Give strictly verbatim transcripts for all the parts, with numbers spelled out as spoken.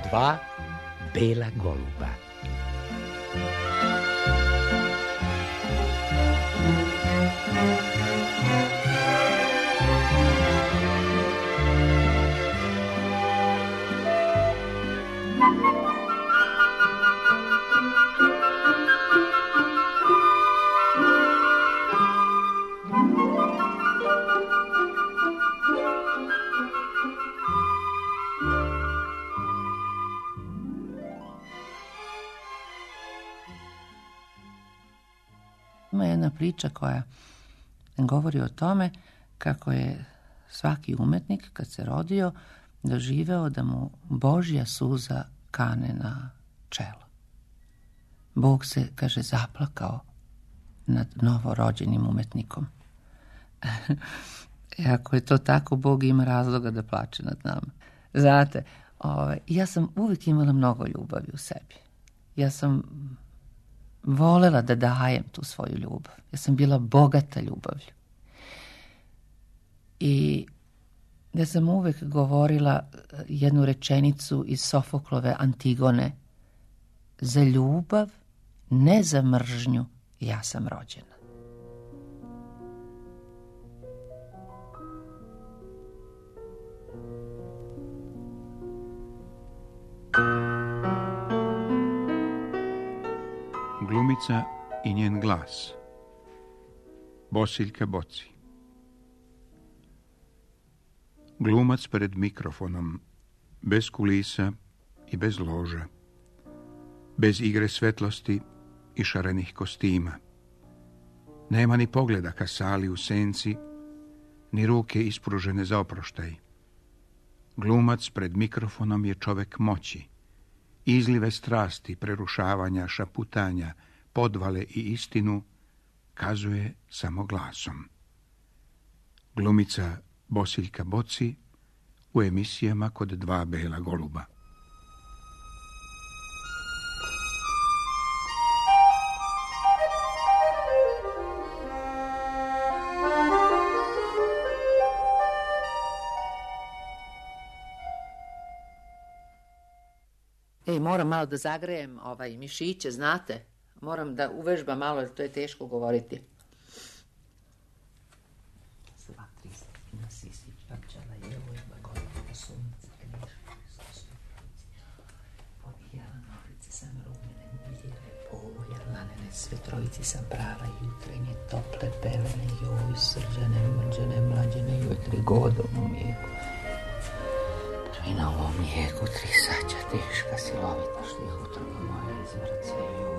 dva bela goluba. Ima jedna priča koja govori o tome kako je svaki umetnik kad se rodio doživeo da mu Božja suza kane na čelo. Bog se, kaže, zaplakao nad novorođenim umetnikom. I ako je to tako, Bog ima razloga da plače nad nama. Znate, ovaj, ja sam uvijek imala mnogo ljubavi u sebi. Ja sam volela da dajem tu svoju ljubav. Ja sam bila bogata ljubavlju. I ja sam uvijek govorila jednu rečenicu iz Sofoklove Antigone: za ljubav, ne za mržnju, ja sam rođena. Glumica i njen glas. Bosiljka Boci. Glumac pred mikrofonom, bez kulisa i bez loža, bez igre svetlosti i šarenih kostima. Nema ni pogleda ka sali u senci, ni ruke ispružene za oproštaj. Glumac pred mikrofonom je čovek moći, izlive strasti, prerušavanja, šaputanja, podvale i istinu kazuje samo glasom. Glumica Bosiljka Boci u emisijama kod dva bela goluba. Ej, moram malo da zagrejem ovaj mišiće, znate? Moram da uvežbam malo, jer to je teško govoriti. Sva tri stepina sisi pačala je ovo je bagodina sunce, knjižka, podijela noglice sam rumene, bijele, povoja, lanene, sve trojici sam prava, jutrenje, tople, pelene, joj, srđane, mrđane, mlađene, joj, tri godom u mijeku. I na ovom mlijeku tri saća teška silovita štih utrga moja izvrce.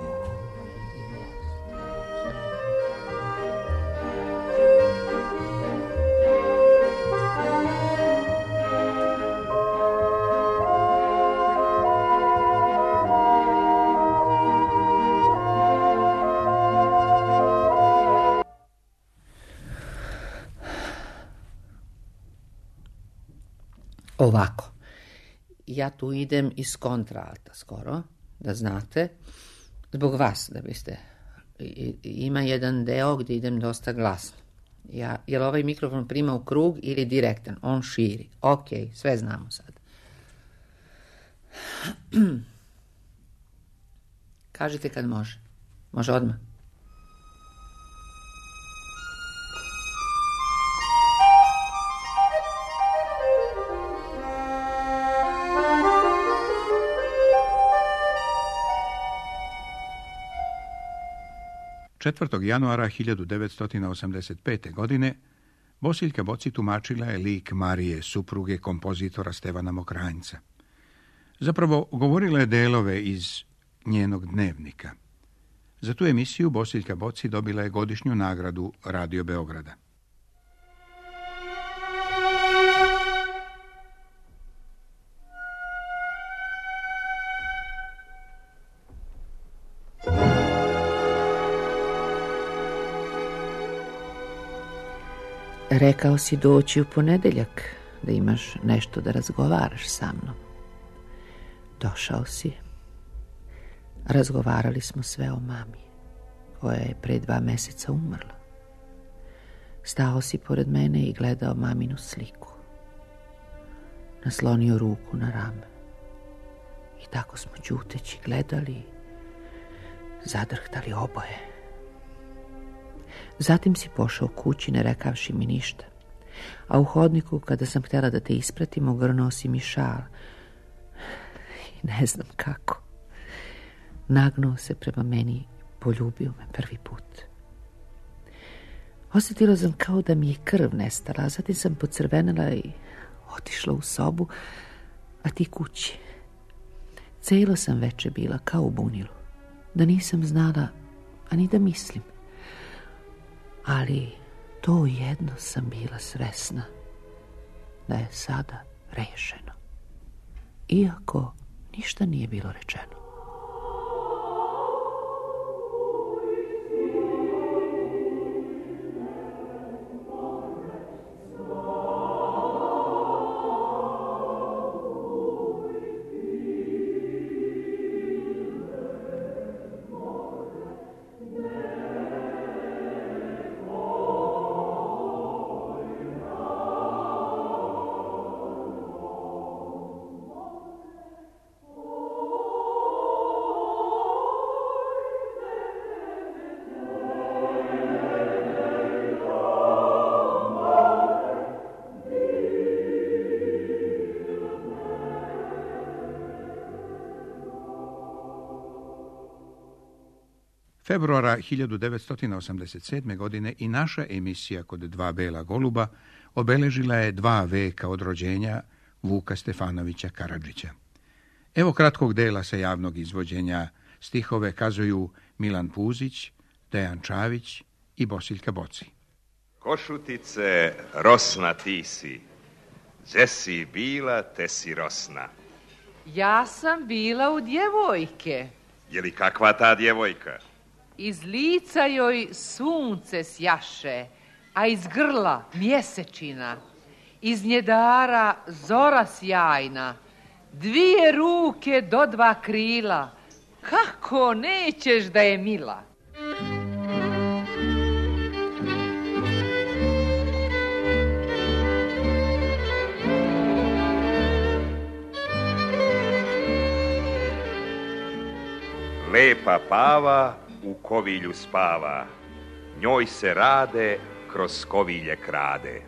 Ovako. Ja tu idem iz kontraalta skoro, da znate, zbog vas, da biste. I, ima jedan deo gdje idem dosta glasno. Ja, jel ovaj mikrofon prima u krug ili direktan? On širi. Ok, sve znamo sad. Kažite kad može. Može odmah. četvrtog januara hiljadu devetsto osamdeset pete. godine Bosiljka Boci tumačila je lik Marije, supruge kompozitora Stevana Mokranjca. Zapravo, govorila je delove iz njenog dnevnika. Za tu emisiju Bosiljka Boci dobila je godišnju nagradu Radio Beograda. Rekao si doći u ponedeljak, da imaš nešto da razgovaraš sa mnom. Došao si. Razgovarali smo sve o mami, koja je pre dva meseca umrla. Stao si pored mene i gledao maminu sliku. Naslonio ruku na rame. I tako smo ćuteći gledali, zadrhtali oboje. Zatim si pošao kući ne rekavši mi ništa. A u hodniku, kada sam htjela da te ispratim, ogrnuo si mi šal. I ne znam kako. Nagnuo se prema meni i poljubio me prvi put. Osjetila sam kao da mi je krv nestala, a zatim sam pocrvenela i otišla u sobu, a ti kući. Cijelo sam veče bila kao u bunilu, da nisam znala, ani da mislim. Ali to jedno sam bila svesna, da je sada rešeno. Iako ništa nije bilo rečeno. Februara hiljadu devetsto osamdeset sedme. godine i naša emisija Kod dva bela goluba obeležila je dva veka od rođenja Vuka Stefanovića Karadžića. Evo kratkog dela sa javnog izvođenja. Stihove kazuju Milan Puzić, Dejan Čavić i Bosiljka Boci. Košutice, rosna ti si, gdje si bila, te si rosna. Ja sam bila u djevojke. Je li kakva ta djevojka? Iz lica joj sunce sjaše, a iz grla mjesečina. Iz njedara zora sjajna, dvije ruke do dva krila. Kako nećeš da je mila? Lepa pava u kovilju spava, njoj se rade, kroz kovilje krade.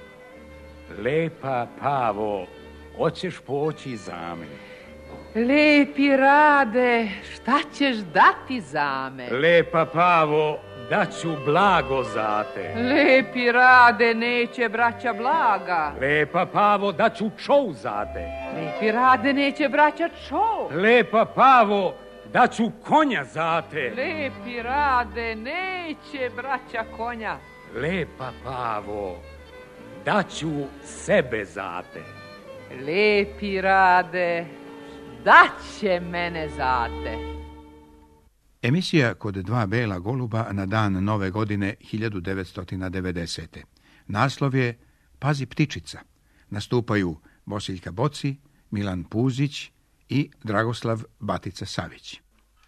Lepa pavo, hoćeš poći za me? Lepi rade, šta ćeš dati za me? Lepa pavo, daću blago za te. Lepi rade, neće braća blaga. Lepa pavo, daću čou za te. Lepi rade, neće braća čou. Lepa pavo, daću konja za te. Lepi rade, neće braća konja. Lepa pavo, daću sebe za te. Lepi rade, daće mene za te. Emisija Kod dva bela goluba na dan nove godine hiljadu devetsto devedesete. Naslov je Pazi ptičica. Nastupaju Bosiljka Boci, Milan Puzić i Dragoslav Batica Savić.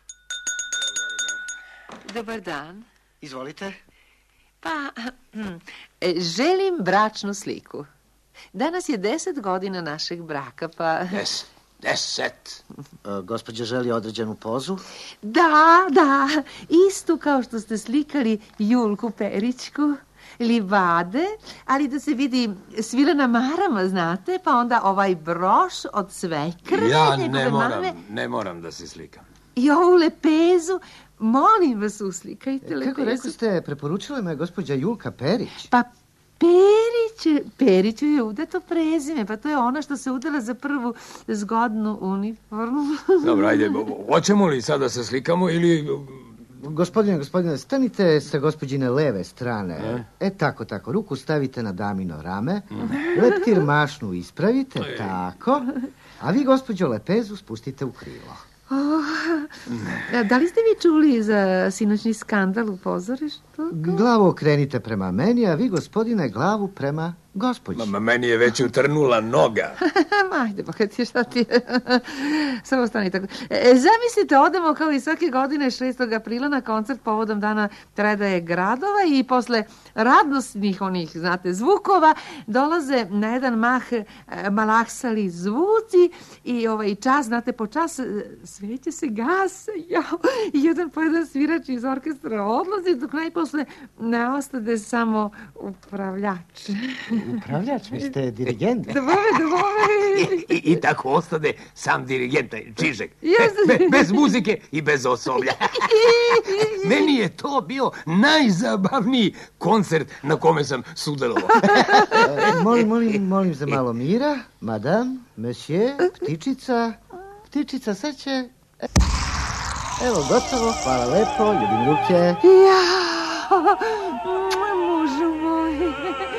Dobar dan. Izvolite. Pa, želim bračnu sliku. Danas je deset godina našeg braka, pa... Deset. Deset. E, gospođa želi određenu pozu? Da, da, istu kao što ste slikali Julku Perićku, livade, ali da se vidi svilena marama, znate, pa onda ovaj broš od svekre. Ja ne moram, mame, ne moram da se slikam. I ovu lepezu, molim vas, uslikajte lepezu. Kako rekao ste, preporučila me gospođa Julka Perić? Pa Perić, Periću je udato prezime, pa to je ona što se udala za prvu zgodnu uniformu. Dobro, ajde, hoćemo li sada se slikamo ili... Gospodine, gospodine, stanite sa gospođine leve strane. E, e tako, tako, ruku stavite na damino rame, leptir mašnu ispravite, e. Tako, a vi, gospođo, lepezu spustite u krilo. Oh, da li ste vi čuli za sinoćni skandal u pozorištu? Glavu okrenite prema meni, a vi, gospodine, glavu prema gospođi. Ma, meni je već utrnula noga. Ma, ajde, pa kad ti šta ti... Samo stani tako. E, zamislite, odemo kao i svake godine šestog aprila na koncert povodom dana predaje gradova i posle radosnih onih, znate, zvukova dolaze na jedan mah e, malaksali zvuci i ovaj čas, znate, po čas sveće se gase, jao, i jedan po jedan svirač iz orkestra odlazi, dok najposle ne ostade samo upravljač. Upravljač, vi ste dirigent. Dvome, dvome. I, i, I tako ostade sam dirigent, Čižek. Yes. Be, bez muzike i bez osoblja. Meni je to bio najzabavniji koncert na kome sam sudjelovao. E, molim, molim, molim za malo mira. Madame, monsieur, ptičica. Ptičica, sad će... Evo, gotovo, hvala lepo, ljubim ruke. Ja, mužu moj.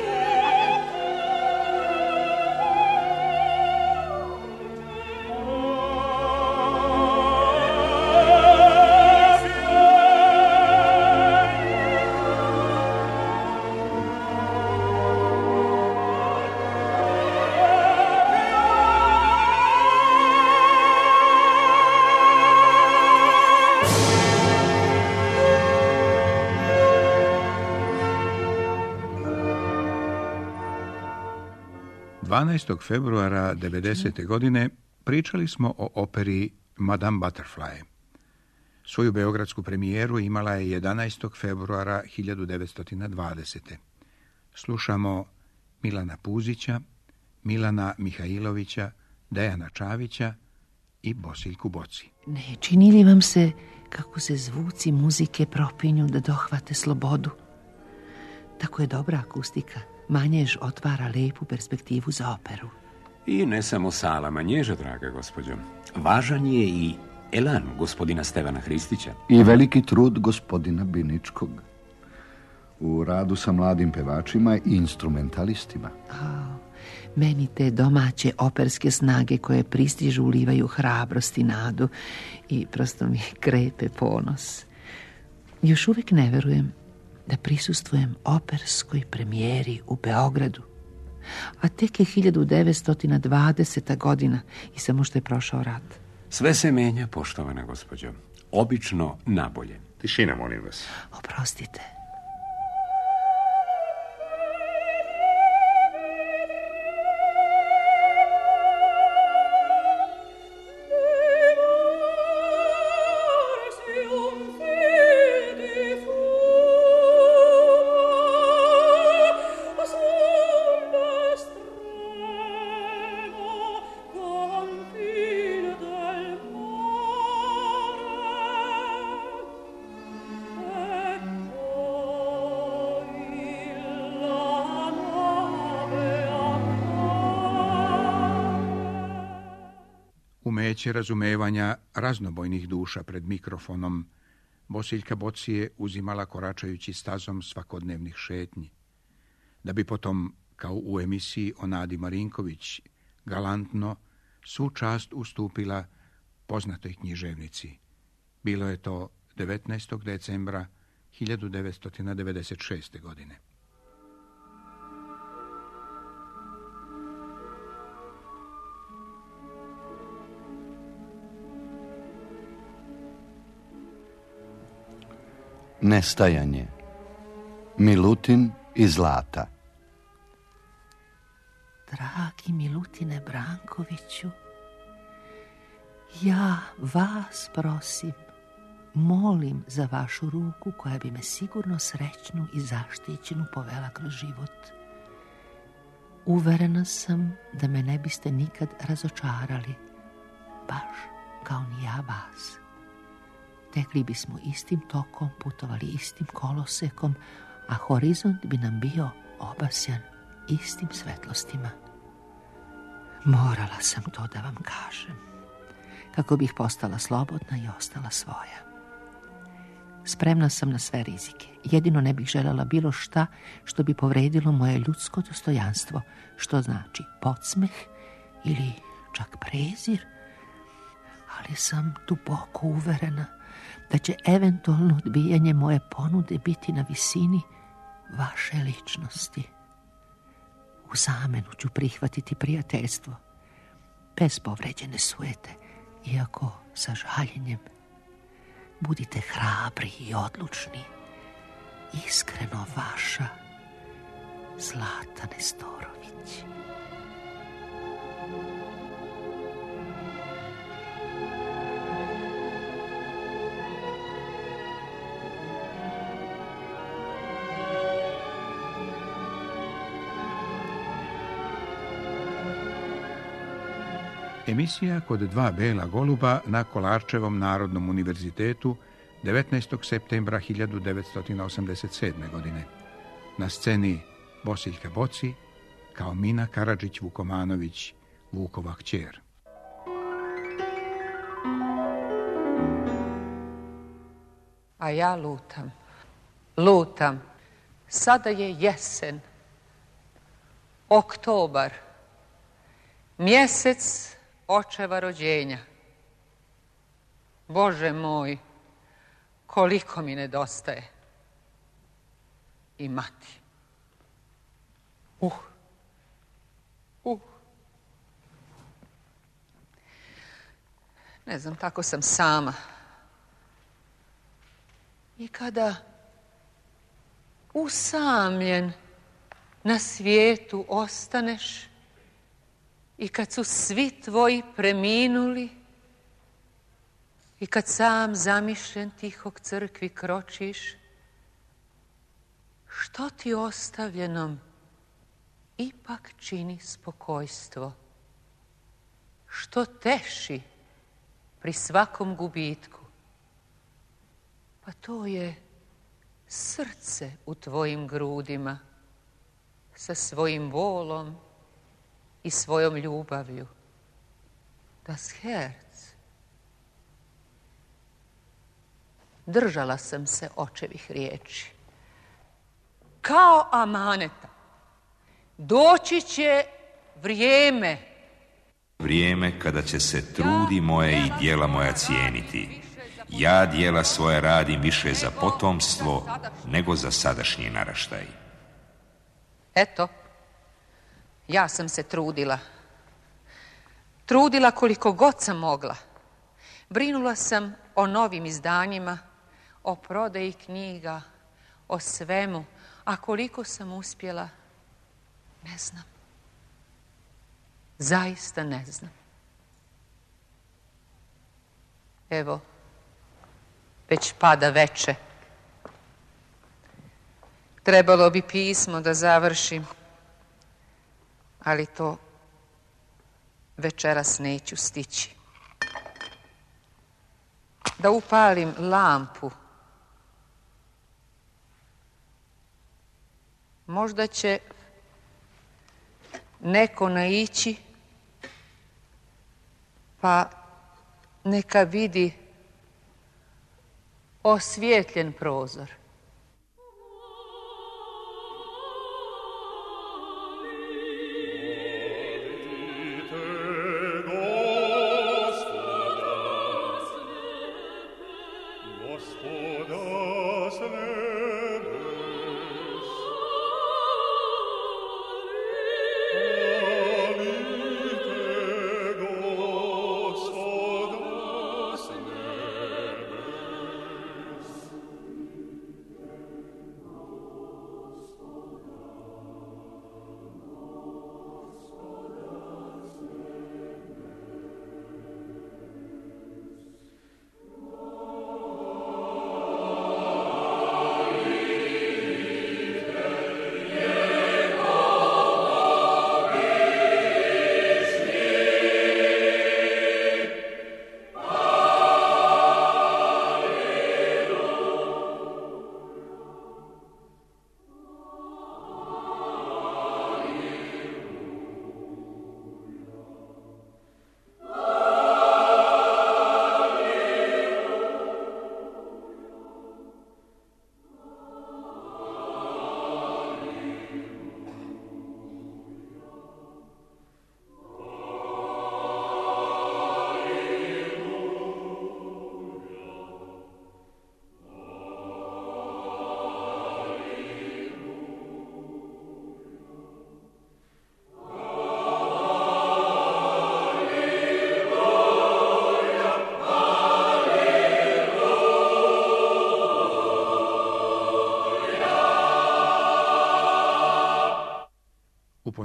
dvanaestog februara devedesete. godine pričali smo o operi Madame Butterfly. Svoju beogradsku premijeru imala je jedanaestog februara hiljadu devetsto dvadesete. Slušamo Milana Puzića, Milana Mihajlovića, Dejana Čavića i Bosiljku Boci. Ne čini li vam se kako se zvuci muzike propinju da dohvate slobodu? Tako je dobra akustika. Manjež otvara lepu perspektivu za operu. I ne samo sala Manježa, draga gospođo. Važan je i elan gospodina Stevana Hristića. I veliki trud gospodina Biničkog. U radu sa mladim pevačima i instrumentalistima. Oh, meni te domaće operske snage koje pristižu ulivaju hrabrost i nadu i prosto mi krepe ponos. Još uvijek ne verujem da prisustvujem operskoj premijeri u Beogradu. A tek je hiljadu devetsto dvadeseta. godina i samo što je prošao rat. Sve se menja, poštovana gospođo. Obično nabolje. Tišina, molim vas. Oprostite. Umeće razumevanja raznobojnih duša pred mikrofonom, Bosiljka Boci je uzimala koračajući stazom svakodnevnih šetnji, da bi potom, kao u emisiji o Nadi Marinković, galantno svu čast ustupila poznatoj književnici. Bilo je to devetnaestog decembra hiljadu devetsto devedeset šeste. godine. Nestajanje. Milutin i Zlata. Dragi Milutine Brankoviću, ja vas prosim, molim za vašu ruku koja bi me sigurno srećnu i zaštićenu povela kroz život. Uverena sam da me ne biste nikad razočarali, baš kao ni ja vas. Tekli bismo istim tokom, putovali istim kolosekom, a horizont bi nam bio obasjan istim svetlostima. Morala sam to da vam kažem, kako bih postala slobodna i ostala svoja. Spremna sam na sve rizike. Jedino ne bih željela bilo šta što bi povredilo moje ljudsko dostojanstvo, što znači podsmeh ili čak prezir, ali sam duboko uverena da će eventualno odbijanje moje ponude biti na visini vaše ličnosti. U zamenu ću prihvatiti prijateljstvo, bez povređene sujete, iako sa žaljenjem. Budite hrabri i odlučni. Iskreno vaša, Zlata Nestorović. Emisija Kod dva bela goluba na Kolarčevom Narodnom univerzitetu devetnaestog septembra hiljadu devetsto osamdeset sedme. godine. Na sceni Bosiljka Boci kao Mina Karadžić-Vukomanović, Vukova kćer. A ja lutam, lutam. Sada je jesen, oktobar, mjesec očeva rođenja. Bože moj, koliko mi nedostaje. I mati. Uh, uh. Ne znam, tako sam sama. I kada usamljen na svijetu ostaneš i kad su svi tvoji preminuli i kad sam zamišljen tiho k crkvi kročiš, što ti ostavljenom ipak čini spokojstvo? Što teši pri svakom gubitku? Pa to je srce u tvojim grudima sa svojim volom i svojom ljubavlju. Das Herz. Držala sam se očevih riječi. Kao amaneta. Doći će vrijeme. Vrijeme kada će se trudi moje i djela moja cijeniti. Ja djela svoje radim više za potomstvo nego za sadašnji naraštaj. Eto, ja sam se trudila. Trudila koliko god sam mogla. Brinula sam o novim izdanjima, o prodaji knjiga, o svemu. A koliko sam uspjela, ne znam. Zaista ne znam. Evo, već pada veče. Trebalo bi pismo da završim, ali to večeras neću stići. Da upalim lampu. Možda će neko naići, pa neka vidi osvijetljen prozor.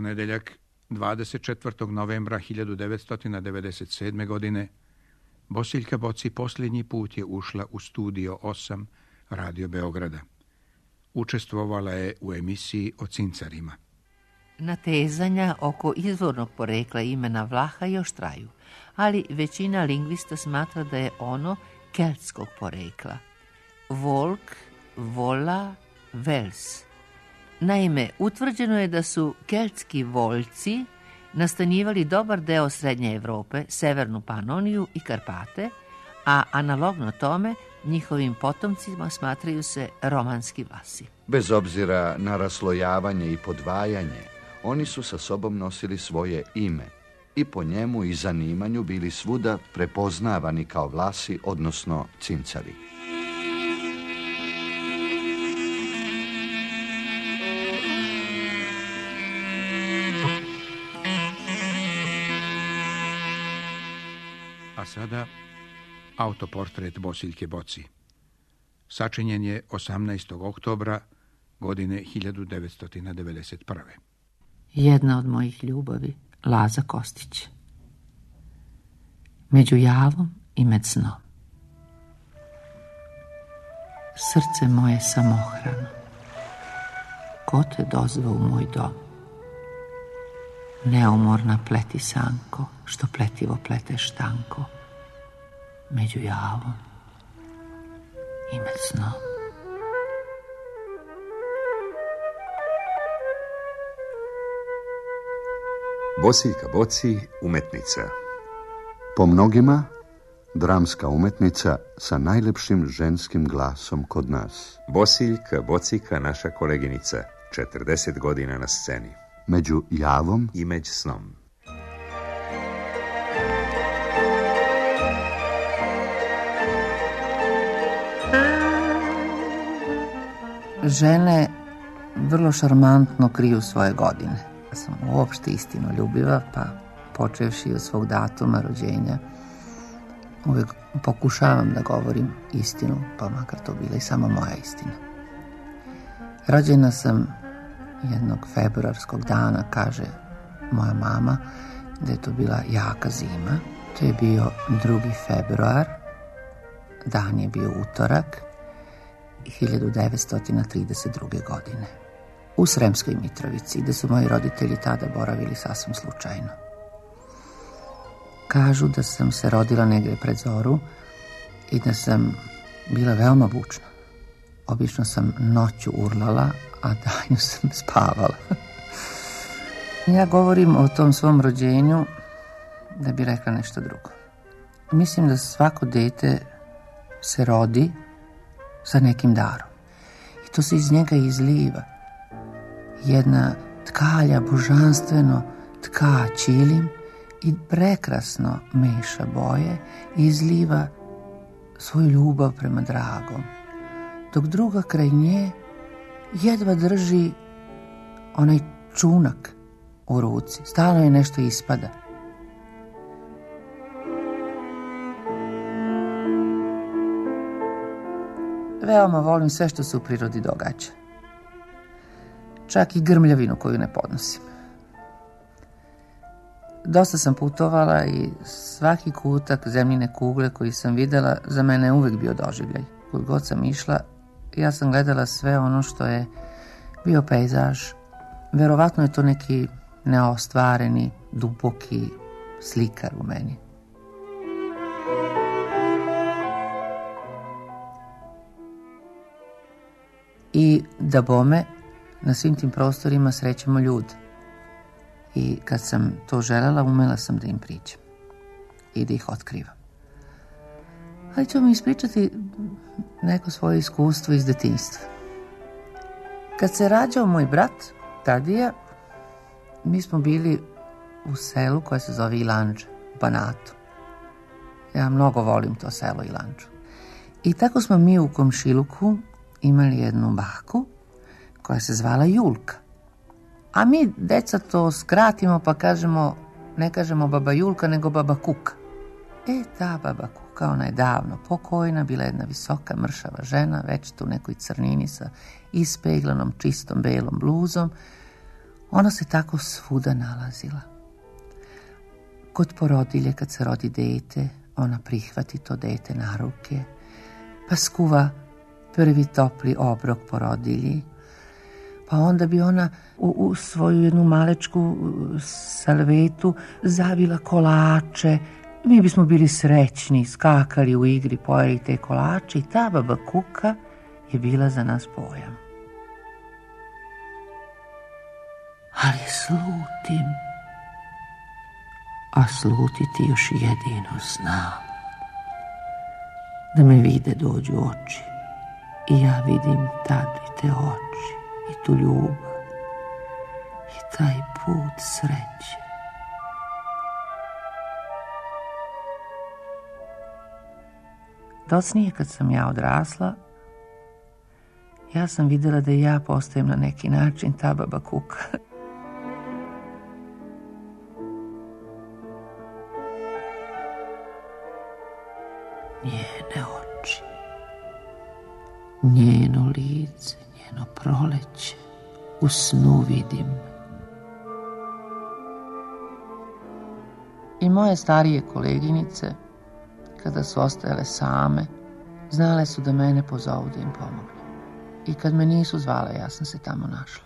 ponedeljak, dvadeset četvrtog novembra hiljadu devetsto devedeset sedme. godine, Bosiljka Boci posljednji put je ušla u studio osam Radio Beograda. Učestvovala je u emisiji o cincarima. Natezanja oko izvornog porekla imena Vlaha još traju, ali većina lingvista smatra da je ono keltskog porekla. Volk, vola, vels. Naime, utvrđeno je da su keltski voljci nastanjivali dobar deo Srednje Evrope, Severnu Panoniju i Karpate, a analogno tome njihovim potomcima smatraju se romanski Vlasi. Bez obzira na raslojavanje i podvajanje, oni su sa sobom nosili svoje ime i po njemu i zanimanju bili svuda prepoznavani kao Vlasi, odnosno cincari. A sada autoportret Bosiljke Boci. Sačinjen je osamnaestog oktobra godine hiljadu devetsto devedeset prve. Jedna od mojih ljubavi, Laza Kostić. Među javom i med snom. Srce moje samohrano, ko te dozvao u moj dom? Neumorna pleti sanko, što pletivo pleteš tanko, među javom i med snom. Bosiljka Boci, umetnica. Po mnogima, dramska umetnica sa najlepšim ženskim glasom kod nas. Bosiljka Bocika, naša koleginica, četrdeset godina na sceni. Među javom i među snom. Žene vrlo šarmantno kriju svoje godine. Ja sam uopšte istinoljubiva, pa počevši od svog datuma rođenja uvijek pokušavam da govorim istinu, pa makar to bila i samo moja istina. Rođena sam jednog februarskog dana, kaže moja mama, da je to bila jaka zima. To je bio drugi februar, dan je bio utorak, hiljadu devetsto trideset druge. godine. U Sremskoj Mitrovici, gde su moji roditelji tada boravili sasvim slučajno. Kažu da sam se rodila negdje pred zoru i da sam bila veoma bučna. Obično sam noću urlala, a danju sam spavala. Ja govorim o tom svom rođenju da bi rekla nešto drugo. Mislim da svako dete se rodi sa nekim darom. I to se iz njega izliva. Jedna tkalja božanstveno tka čilim i prekrasno meša boje i izliva svoju ljubav prema dragom. Dok druga kraj nje jedva drži onaj čunak u ruci. Stalno je nešto ispada. Veoma volim sve što se u prirodi događa. Čak i grmljavinu koju ne podnosim. Dosta sam putovala i svaki kutak zemljine kugle koji sam videla za mene je uvijek bio doživljaj. Kud god sam išla, ja sam gledala sve ono što je bio pejzaž. Verovatno je to neki neostvareni, duboki slikar u meni. I da bome, na svim tim prostorima srećemo ljude. I kad sam to želela, umela sam da im pričam. I da ih otkrivam. Ali ću vam ispričati neko svoje iskustvo iz detinjstva. Kad se rađao moj brat, Tadija, mi smo bili u selu koje se zove Ilanđa, u Banatu. Ja mnogo volim to selo Ilanđu. I tako smo mi u komšiluku imali jednu baku koja se zvala Julka. A mi, deca, to skratimo pa kažemo, ne kažemo baba Julka, nego baba Kuka. E, ta baba Kuka, ona je davno pokojna, bila jedna visoka, mršava žena, već tu u nekoj crnini sa ispeglanom, čistom, belom bluzom. Ona se tako svuda nalazila. Kod porodilje, kad se rodi dete, ona prihvati to dete na ruke, pa skuva prvi topli obrok porodilji, pa onda bi ona u, u svoju jednu malečku salvetu zavila kolače. Mi bismo bili srećni, skakali u igri, pojeli te kolače i ta baba Kuka je bila za nas pojam. Ali slutim, a slutiti još jedino znam. Da me vide dođu oči i ja vidim tad i te oči i tu ljubav i taj put sreće. Docnije kad sam ja odrasla, ja sam vidjela da i ja postajem na neki način ta baba Kuka. Njene oči, njeno lice, njeno proleće, u snu vidim. I moje starije koleginice, kada su ostajale same, znale su da mene pozovu da im pomognu. I kad me nisu zvale, ja sam se tamo našla.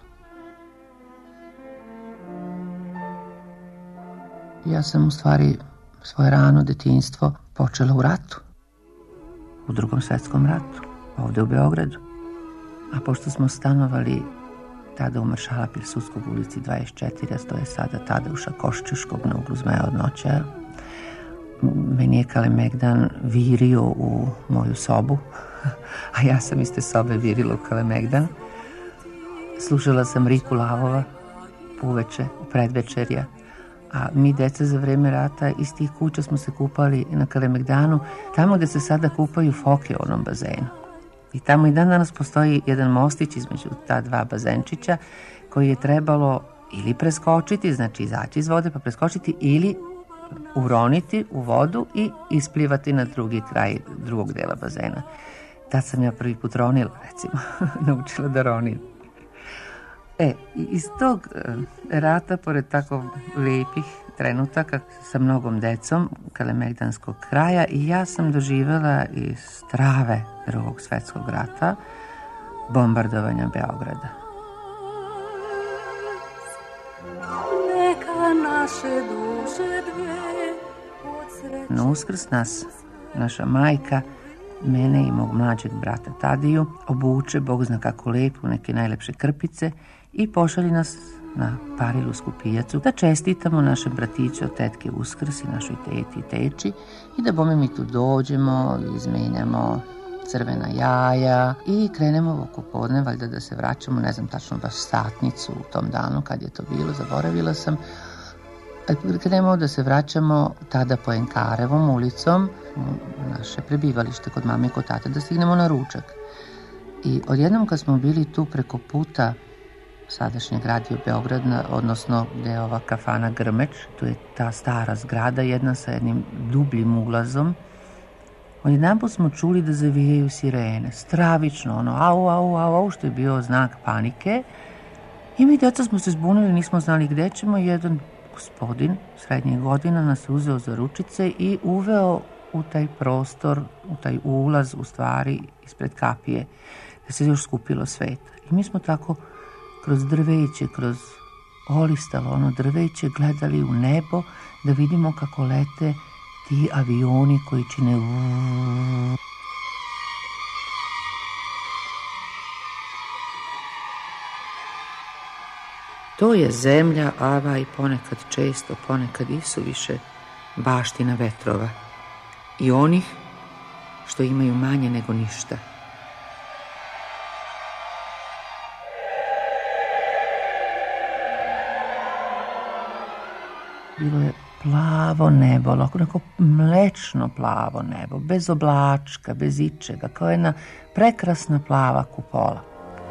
Ja sam u stvari svoje rano detinjstvo počela u ratu. U Drugom svjetskom ratu, ovdje u Beogradu. A pošto smo stanovali tada u Maršala Pilsudskog ulici dvadeset četiri, a to je sada tada u Šakoščuškog na uglu Zmaja od noća, meni je Kalemegdan virio u moju sobu, a ja sam iz te sobe virila u Kalemegdan. Slušala sam Riku Lavova uveče, predvečerja, a mi deca za vreme rata iz tih kuća smo se kupali na Kalemegdanu, tamo gde se sada kupaju foke u onom bazenu. I tamo i dan danas postoji jedan mostić između ta dva bazenčića koji je trebalo ili preskočiti, znači izaći iz vode pa preskočiti, ili uroniti u vodu i isplivati na drugi kraj drugog dela bazena. Tad sam ja prvi put ronila, recimo, naučila da ronim. E, iz tog rata, pored tako lijepih trenutaka sa mnogom decom Kalemegdanskog kraja, i ja sam doživjela iz strave Drugog svjetskog rata bombardovanja Beograda. Neka naše duše dvije od Na Uskrs nas, naša majka, mene i mog mlađeg brata Tadiju, obuče, Bog zna kako lepo, neke najlepše krpice i pošalji nas na Parilusku pijacu da čestitamo našem bratiću od tetke Uskrs i našoj teti i teči i da bome mi tu dođemo, izmenjamo crvena jaja i krenemo oko podne, valjda da se vraćamo, ne znam tačno baš satnicu u tom danu kad je to bilo, zaboravila sam. Krenemo da se vraćamo tada po Enkarevom ulicom u naše prebivalište kod mame i kod tate, da stignemo na ručak. I odjednom kad smo bili tu preko puta sadašnjeg Radio Beograd, odnosno gde je ova kafana Grmeč, tu je ta stara zgrada jedna sa jednim dubljim ulazom, odjedanput smo čuli da zavijaju sirene, stravično, ono au, au, au, au, što je bio znak panike. I mi djeca smo se zbunili, nismo znali gde ćemo. Jedan gospodin srednjih godina nas je uzeo za ručice i uveo u taj prostor, u taj ulaz, u stvari, ispred kapije, da se još skupilo sveta. I mi smo tako kroz drveće, kroz olistalo ono drveće gledali u nebo da vidimo kako lete ti avioni koji čine uuuu. To je zemlja, ava i ponekad često, ponekad i suviše baština vetrova i onih što imaju manje nego ništa. Bilo je plavo nebo, onako mlečno plavo nebo, bez oblačka, bez ičega, kao jedna prekrasna plava kupola.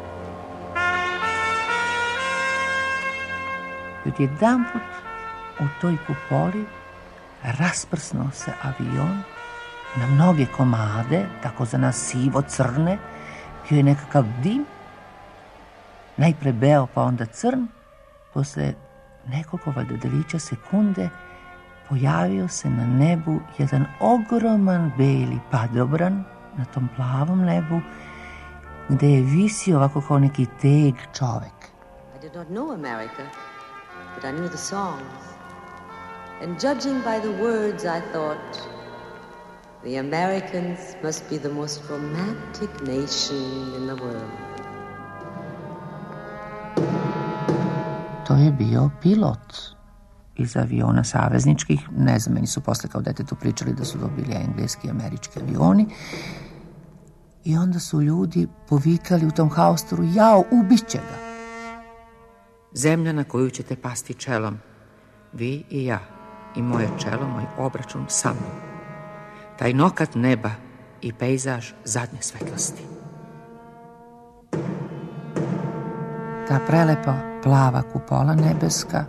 I odjedanput u toj kupoli rasprsnuo se avion na mnoge komade, tako za nas sivo-crne, bio je nekakav dim, najpre beo pa onda crn, posle nekoliko valjda delića sekunde pojavio se na nebu jedan ogroman beli padobran na tom plavom nebu, gde je visio ovako kao neki teg čovek. I did not know America, but I knew the songs. And judging by the words, I thought, the Americans must be the most romantic nation in the world. To je bio pilot iz aviona savezničkih. Ne znam, meni su posle kao detetu pričali da su to bili engleski i američki avioni. I onda su ljudi povikali u tom haustoru, jao, ubiće ga. Zemlja na koju ćete pasti čelom, vi i ja, i moje čelo, moj obračun sa mnom. Taj nokat neba i pejzaž zadnje svetlosti. Ta prelepa plava kupola nebeska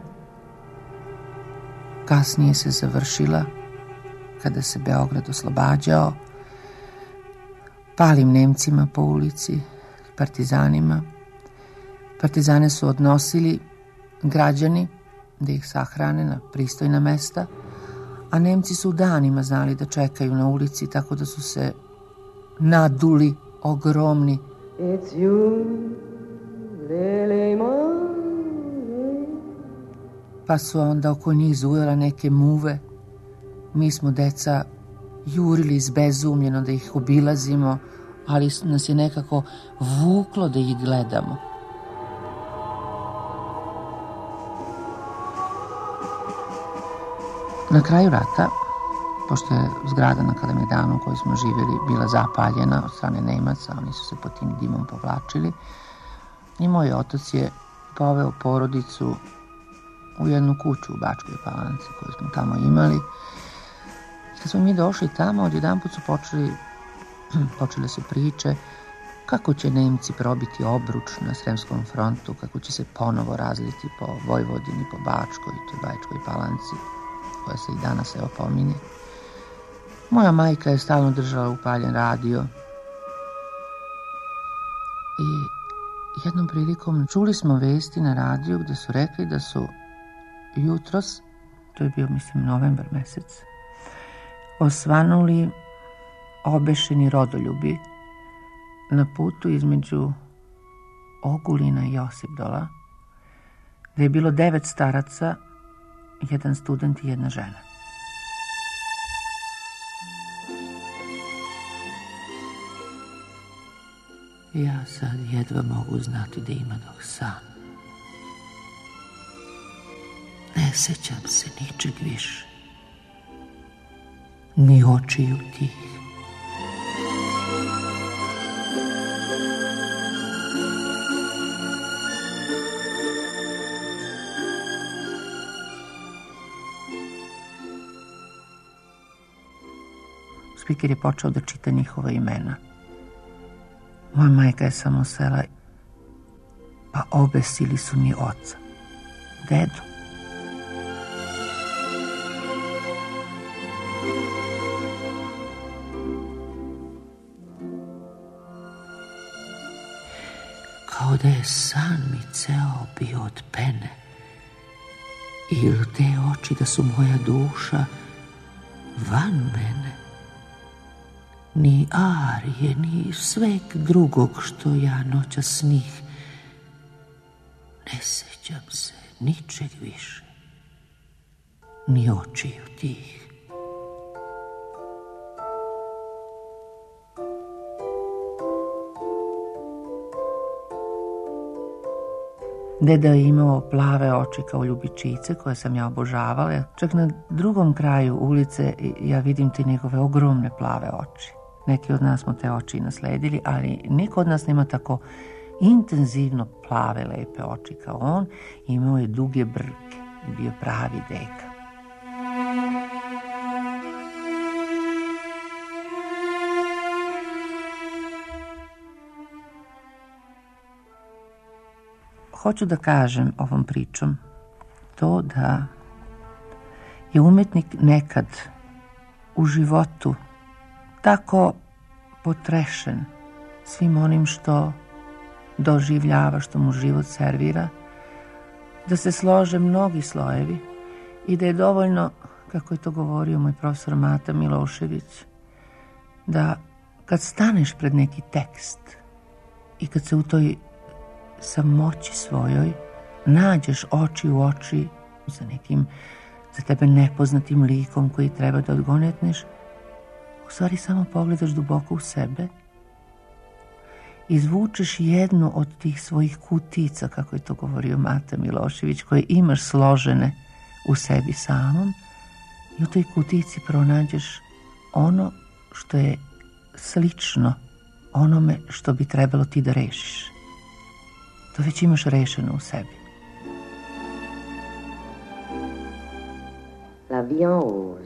kasnije se završila kada se Beograd oslobađao palim Nemcima po ulici, partizanima. Partizane su odnosili građani da ih sahrane na pristojna mesta, a Nemci su danima znali da čekaju na ulici, tako da su se naduli ogromni. It's you, Lily Moon. Pa su onda oko njih zujela neke muve. Mi smo, deca, jurili izbezumljeno da ih obilazimo, ali nas je nekako vuklo da ih gledamo. Na kraju rata, pošto je zgrada na Kalemegdanu u kojoj smo živjeli bila zapaljena od strane Nemaca, oni su se pod tim dimom povlačili, i moj otac je poveo porodicu u jednu kuću u Bačkoj Palanci koju smo tamo imali. Kad smo mi došli tamo, odjedanput su počeli, počele su priče kako će Nemci probiti obruč na Sremskom frontu, kako će se ponovo razliti po Vojvodini, po Bačkoj, toj Bačkoj Palanci, koja se i danas evo pominje. Moja majka je stalno držala upaljen radio i jednom prilikom čuli smo vesti na radiju gde su rekli da su jutros, to je bio mislim novembar mesec, osvanuli obešeni rodoljubi na putu između Ogulina i Josipdola, gde je bilo devet staraca, jedan student i jedna žena. Ja sad jedva mogu znati da ima dok san. Ne sećam se ničeg više, ni očiju tih. Spiker je počeo da čita njihova imena. Moja majka je samo sela, pa obesili su mi oca, dedu. Kao da je san mi ceo bio od pene, ili te oči da su moja duša van mene. Ni arije, ni sveg drugog što ja noća snih. Ne sećam se ničeg više, ni očiju tih. Deda je imao plave oči kao ljubičice koje sam ja obožavala. Čak na drugom kraju ulice ja vidim te njegove ogromne plave oči. Neki od nas smo te oči nasledili, ali niko od nas nema tako intenzivno plave, lepe oči kao on. Imao je duge brke i bio pravi deka. Hoću da kažem ovom pričom to da je umetnik nekad u životu tako potrešen svim onim što doživljava, što mu život servira, da se slože mnogi slojevi i da je dovoljno, kako je to govorio moj profesor Mata Milošević, da kad staneš pred neki tekst i kad se u toj samoći svojoj nađeš oči u oči sa nekim za tebe nepoznatim likom koji treba da odgonetneš, u stvari samo pogledaš duboko u sebe, izvučeš jednu od tih svojih kutica, kako je to govorio Mata Milošević, koje imaš složene u sebi samom, i u toj kutici pronađeš ono što je slično onome što bi trebalo ti da rešiš. To već imaš rešeno u sebi. La vie en rose.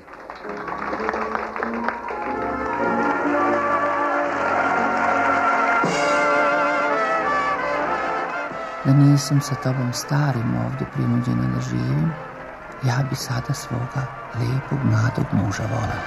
Da nisam sa tobom starim ovdje prinuđena da živim, ja bi sada svoga lijepog mladog muža volala.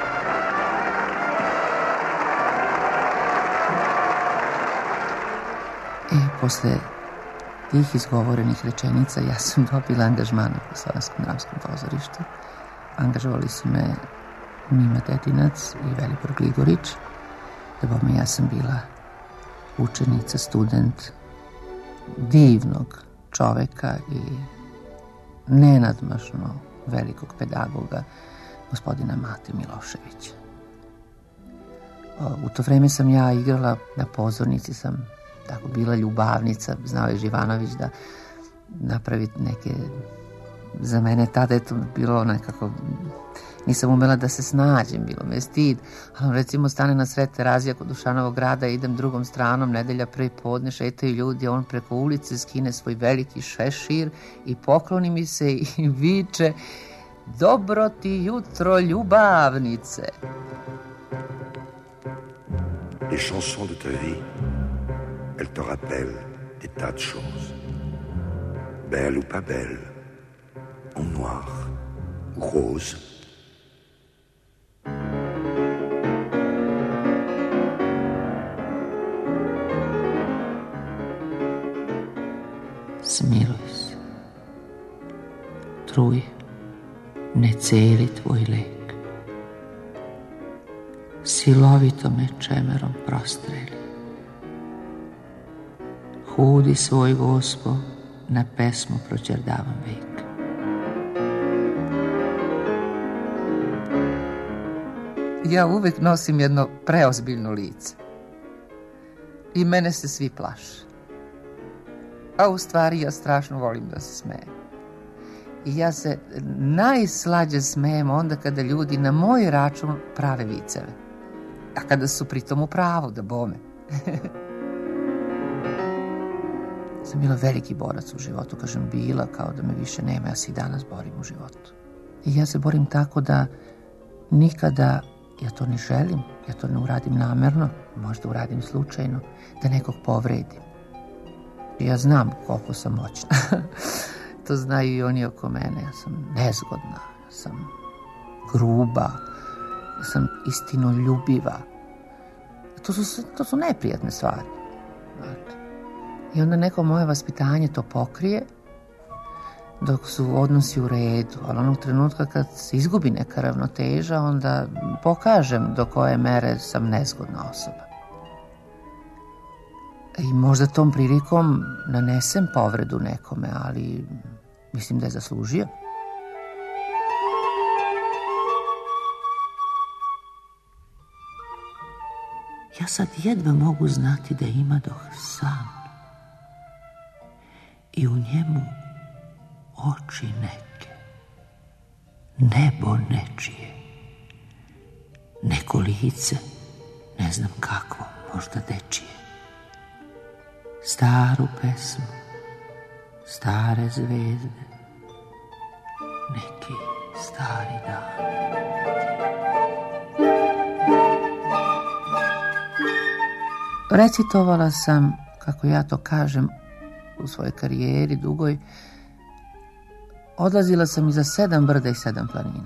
E, posle tih izgovorenih rečenica ja sam dobila angažman u Slovenskom dramskom pozorištu. Angažovali su me Mima Dedinac i Velibor Gligorić. Da bome, ja sam bila učenica, student divnog čoveka i nenadmašno velikog pedagoga, gospodina Mate Miloševića. U to vreme sam ja igrala na pozornici, sam tako bila ljubavnica, znao je Živanović da napravi neke, za mene tada je to bilo nekako, nisam umela da se snađem, bilo me stid, ali recimo stane na sred Terazija kod Dušanovog grada, idem drugom stranom, nedelja prvi podne, šetaju ljudi, on preko ulice skine svoj veliki šešir i pokloni mi se i viče: dobro ti jutro, ljubavnice. Les chansons de ta vie, elles te rappellent des tas de choses. Belle ou pas belle, en noir ou rose. Smiluj se, truj, ne celi tvoj lek, silovito me čemerom prostreli. Hudi svoj gospo, na pesmu proćerdavam vek. Ja uvek nosim jedno preozbiljno lice i mene se svi plaše. A u stvari ja strašno volim da se smejem. I ja se najslađe smejem onda kada ljudi na moj račun prave viceve. A kada su pritom u pravu, da bome. Sam bila veliki borac u životu, kažem bila, kao da me više nema, ja se i danas borim u životu. I ja se borim tako da nikada, ja to ne želim, ja to ne uradim namerno, možda uradim slučajno, da nekog povredim. Ja znam koliko sam moćna. To znaju i oni oko mene. Ja sam nezgodna, ja sam gruba, ja sam istinoljubiva. To su, to su neprijatne stvari. I onda neko moje vaspitanje to pokrije, dok su odnosi u redu. Ali onog trenutka kad se izgubi neka ravnoteža, onda pokažem do koje mere sam nezgodna osoba. I možda tom prilikom nanesem povredu nekome, ali mislim da je zaslužio. Ja sad jedva mogu znati da ima doh san i u njemu oči neke, nebo nečije, neko lice, ne znam kakvo, možda dečije. Staru pesmu, stare zvezde, neki stari dan. Recitovala sam, kako ja to kažem, u svojoj karijeri dugoj, odlazila sam iza sedam brda i sedam planina.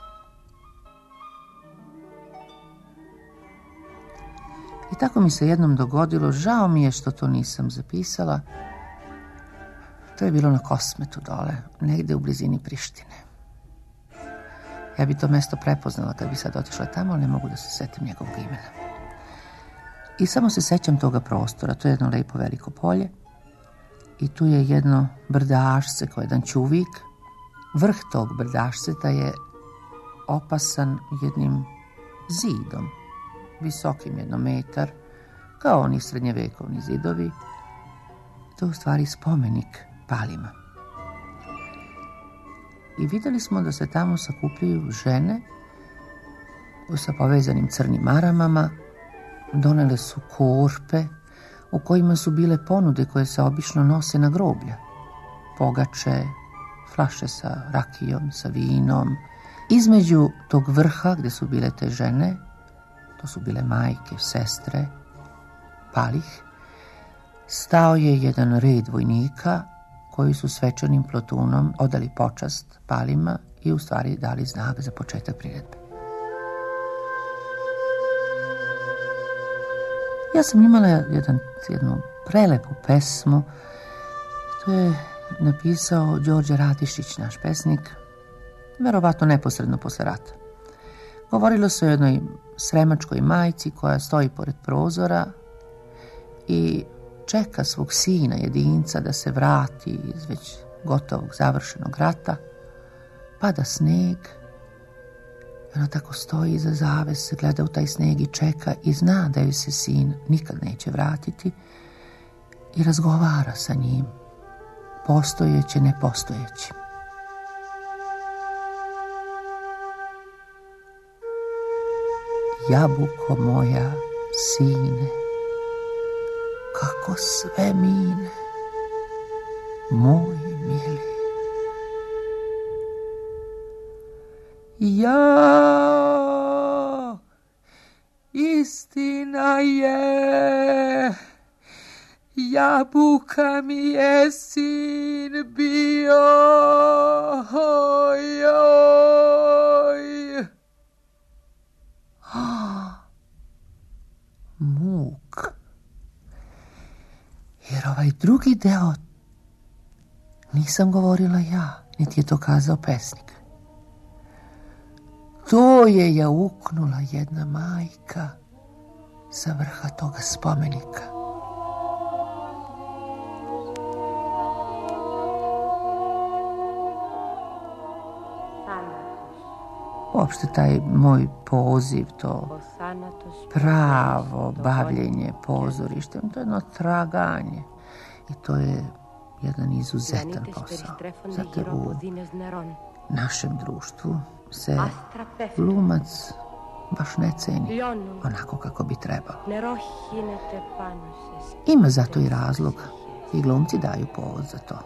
I tako mi se jednom dogodilo, žao mi je što to nisam zapisala, To je bilo na Kosmetu dole, negde u blizini Prištine. Ja bi to mesto prepoznala kad bi sad otišla tamo, ali ne mogu da se setim njegovog imena. I samo se sećam toga prostora. To je jedno lepo veliko polje i tu je jedno brdašce kao jedan ćuvik. Vrh tog brdašceta je opasan jednim zidom, visokim jedno metar, kao oni srednjevekovni zidovi. To je u stvari spomenik palima. I vidjeli smo da se tamo sakupljaju žene sa povezanim crnim maramama. Donele su korpe u kojima su bile ponude koje se obično nose na groblja. Pogače, flaše sa rakijom, sa vinom. Između tog vrha gdje su bile te žene, to su bile majke, sestre, palih, stao je jedan red vojnika koji su svečanim plotunom odali počast palima i u stvari dali znak za početak priredbe. Ja sam imala jedan, jednu prelepu pesmu. To je napisao Đorđe Radišić, naš pesnik, verovatno neposredno posle rata. Govorilo se o jednoj sremačkoj majci koja stoji pored prozora i čeka svog sina jedinca da se vrati iz već gotovog završenog rata. Pada sneg. Ona tako stoji iza zavese, gleda u taj sneg i čeka i zna da joj se sin nikad neće vratiti i razgovara sa njim, postojeće, nepostojeći. Jabuko moja, sine, kako sve mine, moj mili. Ja, istina je, jabuka mi je sin bio, oj, oj. Ah, muk. Jer ovaj drugi deo nisam govorila ja, niti je to kazao pesnik. To je jauknula jedna majka sa vrha toga spomenika. Uopšte taj moj poziv, to pravo bavljenje pozorištem, to je jedno traganje i to je jedan izuzetan posao. Zato u našem društvu se glumac baš ne ceni onako kako bi trebalo. Ima zato i razlog i glumci daju povod za to.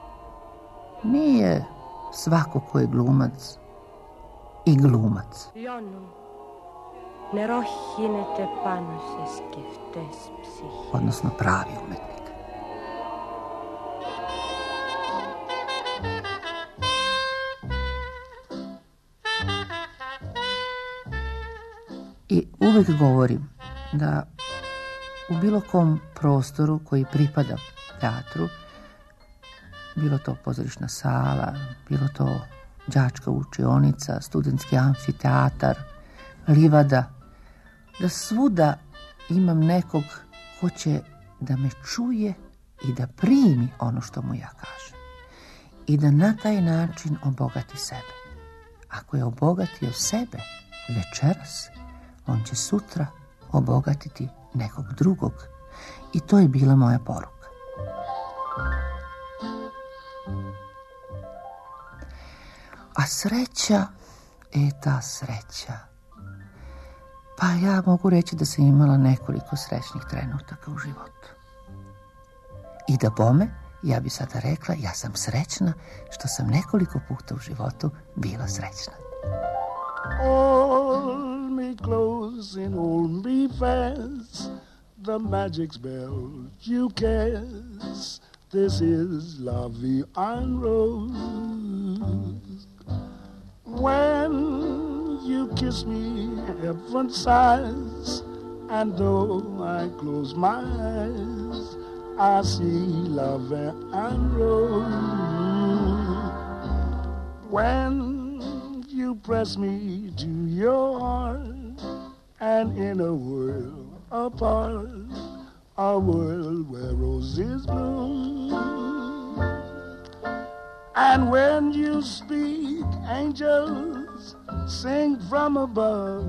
Nije svako ko je glumac i glumac. Odnosno pravi umetnik. I uvijek govorim da u bilo kom prostoru koji pripada teatru, bilo to pozorišna sala, bilo to đačka učionica, studentski amfiteatar, livada, da svuda imam nekog ko će da me čuje i da primi ono što mu ja kažem. I da na taj način obogati sebe. Ako je obogatio sebe večeras, on će sutra obogatiti nekog drugog. I to je bila moja poruka. A sreća, e ta sreća. Pa ja mogu reći da sam imala nekoliko srećnih trenutaka u životu. I da bome, ja bi sada rekla, ja sam srećna što sam nekoliko puta u životu bila srećna. Hold me close and hold me fast, the magic spell you cast, this is La Vie en Rose. When you kiss me, heaven sighs, and though I close my eyes, I see love and rose. When you press me to your heart, and in a world apart, a world where roses bloom. And when you speak, angels sing from above.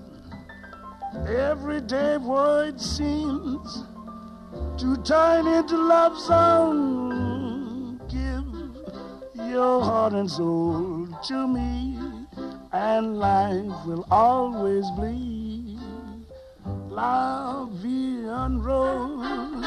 Everyday word seems to turn into love song. Give your heart and soul to me, and life will always be la vie en rose.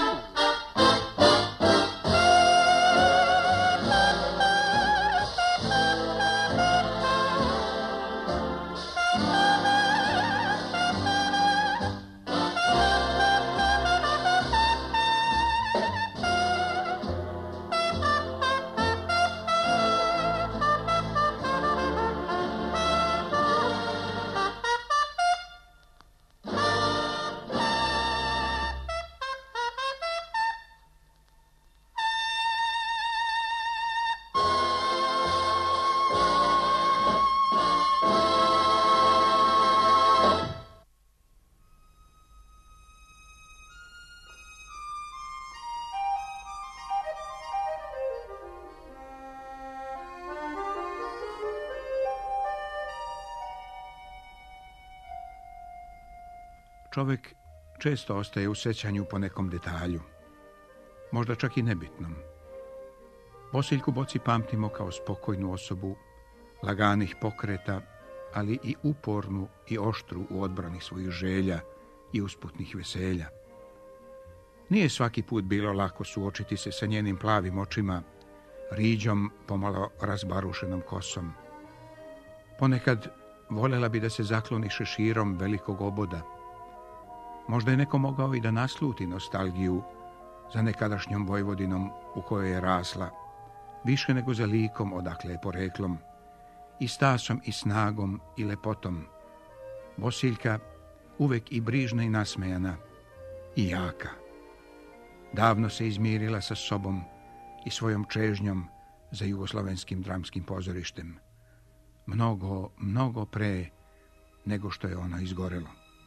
Čovjek često ostaje u sjećanju po nekom detalju, možda čak i nebitnom. Bosiljku Boci pamtimo kao spokojnu osobu, laganih pokreta, ali i upornu i oštru u odbrani svojih želja i usputnih veselja. Nije svaki put bilo lako suočiti se sa njenim plavim očima, riđom pomalo razbarušenom kosom. Ponekad voljela bi da se zakloni šeširom velikog oboda. Možda je neko mogao i da nasluti nostalgiju za nekadašnjom Vojvodinom u kojoj je rasla, više nego za likom odakle je poreklom, i stasom i snagom i lepotom. Bosiljka uvek i brižna i nasmejana i jaka. Davno se izmirila sa sobom i svojom čežnjom za jugoslovenskim dramskim pozorištem. Mnogo, mnogo pre nego što je ono izgorelo.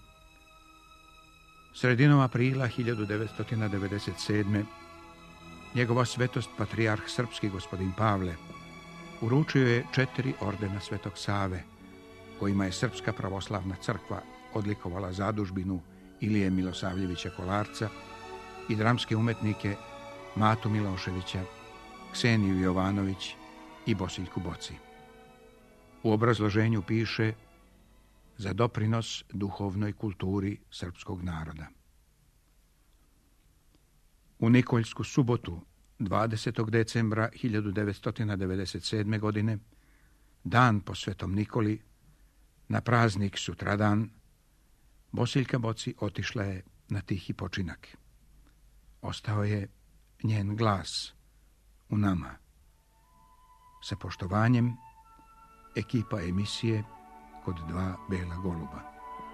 Sredinom aprila hiljadu devetsto devedeset sedme. njegova svetost patrijarh srpski gospodin Pavle uručio je četiri ordena Svetog Save, kojima je Srpska pravoslavna crkva odlikovala zadužbinu Ilije Milosavljevića Kolarca i dramske umetnike Matu Miloševića, Kseniju Jovanović i Bosiljku Boci. U obrazloženju piše za doprinos duhovnoj kulturi srpskog naroda. U Nikoljsku subotu, dvadesetog decembra hiljadu devetsto devedeset sedme. godine, dan po Svetom Nikoli, na praznik sutradan, Bosiljka Boci otišla je na tihi počinak. Ostao je njen glas u nama. Sa poštovanjem, ekipa emisije Kod dva bela goluba.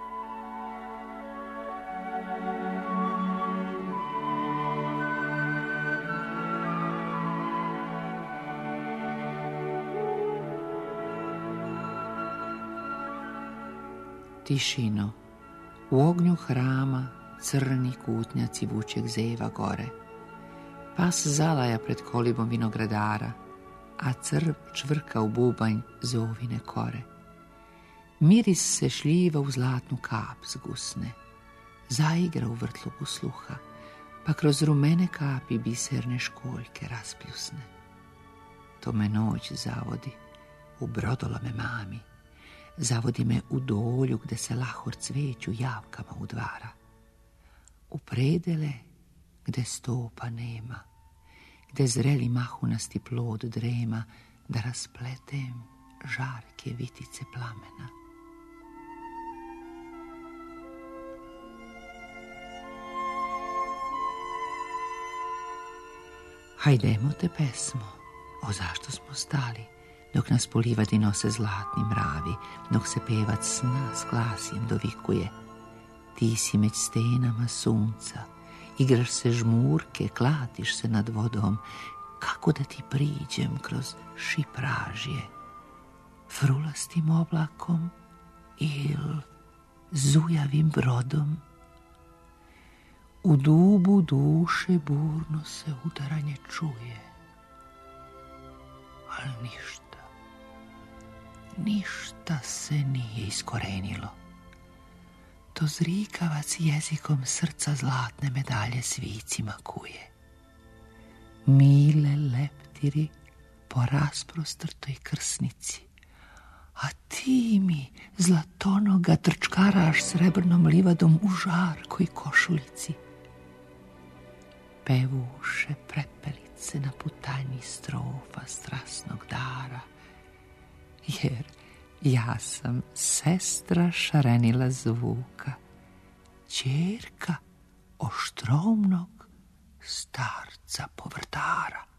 Tišino, u ognju hrama crni kutnjaci vučeg zeva gore. Pas zalaja pred kolibom vinogradara, a crv čvrka u bubanj zovine kore. Miris se šljiva u zlatnu kap zgusne, zaigra u vrtluku sluha, pa kroz rumene kapi biserne školjke raspljusne. To me noć zavodi, u brodolome mami, zavodi me u dolju gde se lahor cveću javkama udvara, u predele gde stopa nema, gde zreli mahunasti plod drema, da raspletem žarke vitice plamena. Hajdemo te pesmo, o zašto smo stali, dok nas po livadi nose zlatni mravi, dok se pevac sna s glasjem dovikuje. Ti si među stenama sunca Igraš se žmurke, klatiš se nad vodom. Kako da ti priđem kroz šipražje? Frulastim oblakom il zujavim brodom? U dubu duše burno se udaranje čuje. Ali ništa, ništa se nije iskorenilo. To zrikavac jezikom srca zlatne medalje svicima kuje. Mile leptiri po rasprostrtoj krsnici, a ti mi zlatonoga trčkaraš srebrnom livadom u žarkoj košulici. Pevuše prepelice na putanji strofa strasnog dara, jer ja sam sestra šarenila zvuka, ćerka oštromnog starca povrtara.